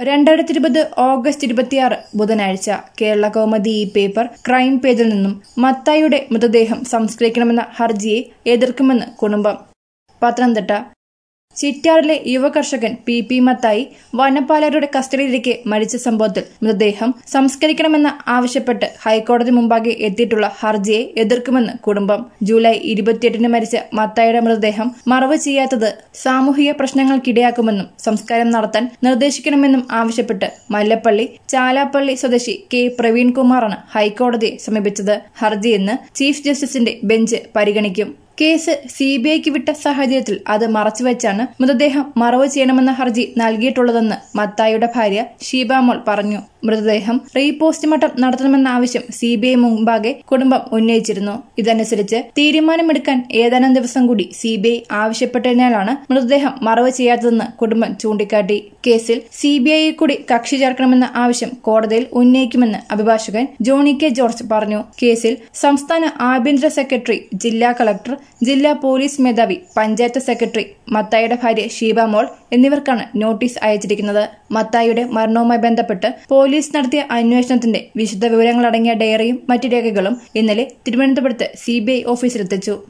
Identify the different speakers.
Speaker 1: 2020 August 26 ബുധനാഴ്ച Kerala Kaumudi paper crime പേജിൽ നിന്നും മത്തായിയുടെ മൃതദേഹം സംസ്കരിക്കണമെന്ന ഹർജിയെ എതിർക്കുമെന്ന് കുടുംബം. പത്തനംതിട്ട ചിറ്റാറിലെ യുവകർഷകൻ പി മത്തായി വനപാലകരുടെ കസ്റ്റഡിയിലേക്ക് മരിച്ച സംഭവത്തിൽ മൃതദേഹം സംസ്കരിക്കണമെന്ന് ആവശ്യപ്പെട്ട് ഹൈക്കോടതി മുമ്പാകെ എത്തിയിട്ടുള്ള ഹർജിയെ എതിർക്കുമെന്ന് കുടുംബം. ജൂലൈ 28-ന് മരിച്ച മത്തായിയുടെ മൃതദേഹം മറവ് ചെയ്യാത്തത് സാമൂഹിക പ്രശ്നങ്ങൾക്കിടയാക്കുമെന്നും സംസ്കാരം നടത്താൻ നിർദ്ദേശിക്കണമെന്നും ആവശ്യപ്പെട്ട് മല്ലപ്പള്ളി ചാലാപ്പള്ളി സ്വദേശി കെ പ്രവീൺകുമാറാണ് ഹൈക്കോടതിയെ സമീപിച്ചത്. ഹർജി ഇന്ന് ചീഫ് ജസ്റ്റിസിന്റെ ബെഞ്ച് പരിഗണിക്കും. കേസ് സിബിഐക്ക് വിട്ട സാഹചര്യത്തിൽ അത് മറച്ചുവെച്ചാണ് മൃതദേഹം മറവ് ചെയ്യണമെന്ന ഹർജി നൽകിയിട്ടുള്ളതെന്ന് മത്തായിയുടെ ഭാര്യ ഷീബാമോൾ പറഞ്ഞു. മൃതദേഹം റീപോസ്റ്റ്മോർട്ടം നടത്തണമെന്ന ആവശ്യം സിബിഐ മുമ്പാകെ കുടുംബം ഉന്നയിച്ചിരുന്നു. ഇതനുസരിച്ച് തീരുമാനമെടുക്കാൻ ഏതാനും ദിവസം കൂടി സിബിഐ ആവശ്യപ്പെട്ടതിനാലാണ് മൃതദേഹം മറവ് ചെയ്യാത്തതെന്ന് കുടുംബം ചൂണ്ടിക്കാട്ടി. കേസിൽ സിബിഐ കൂടി കക്ഷി ചേർക്കണമെന്ന ആവശ്യം കോടതിയിൽ ഉന്നയിക്കുമെന്ന് അഭിഭാഷകൻ ജോണി കെ ജോർജ് പറഞ്ഞു. കേസിൽ സംസ്ഥാന ആഭ്യന്തര സെക്രട്ടറി, ജില്ലാ കളക്ടർ, ജില്ലാ പോലീസ് മേധാവി, പഞ്ചായത്ത് സെക്രട്ടറി, മത്തായിയുടെ ഭാര്യ ഷീബാമോൾ എന്നിവർക്കാണ് നോട്ടീസ് അയച്ചിരിക്കുന്നത്. മത്തായിയുടെ മരണവുമായി ബന്ധപ്പെട്ട് പോലീസ് നടത്തിയ അന്വേഷണത്തിന്റെ വിശദ വിവരങ്ങളടങ്ങിയ ഡയറിയും മറ്റു രേഖകളും ഇന്നലെ തിരുവനന്തപുരത്ത് സിബിഐ ഓഫീസിലെത്തിച്ചു.